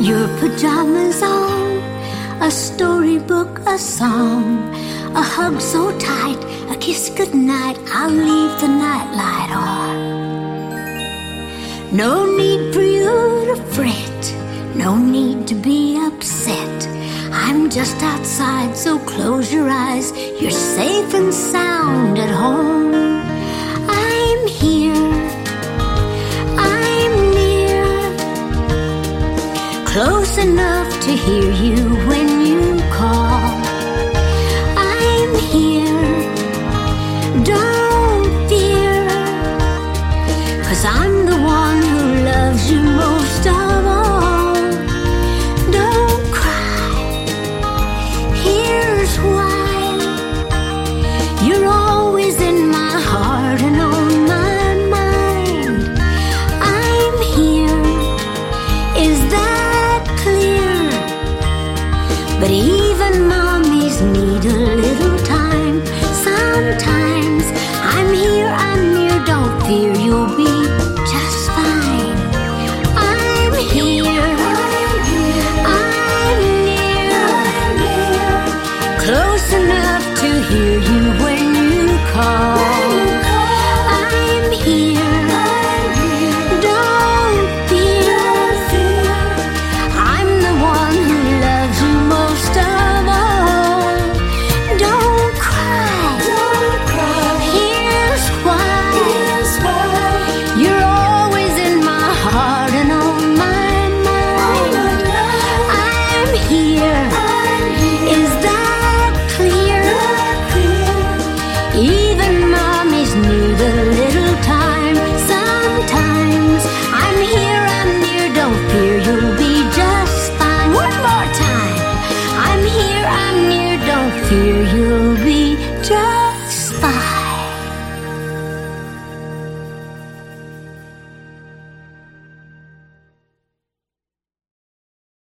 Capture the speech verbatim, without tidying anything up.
your pajamas on, a storybook, a song, a hug so tight, a kiss goodnight, I'll leave the nightlight on. No need for you to fret, no need to be upset. I'm just outside, so close your eyes, you're safe and sound at home. I'm here, I'm near, close enough to hear you when you call. I'm here, don't fear, 'cause I'm the one who loves you most of all. Don't cry, here's why. You're always in my heart and on my mind. I'm here, is that clear? But even mommies need a little time. Sometimes I'm here, I'm near, don't fear, you'll be just fine. I'm here, I'm near, close enough to hear you when you call. I'm here, don't fear, I'm the one who loves you most of all. Don't cry, here's why. You're always in my heart and on my mind. I'm here, is that clear? Even mommies need a little time. Sometimes I'm here, I'm near, don't fear, you'll be just fine. One more time. I'm here, I'm near, don't fear, you'll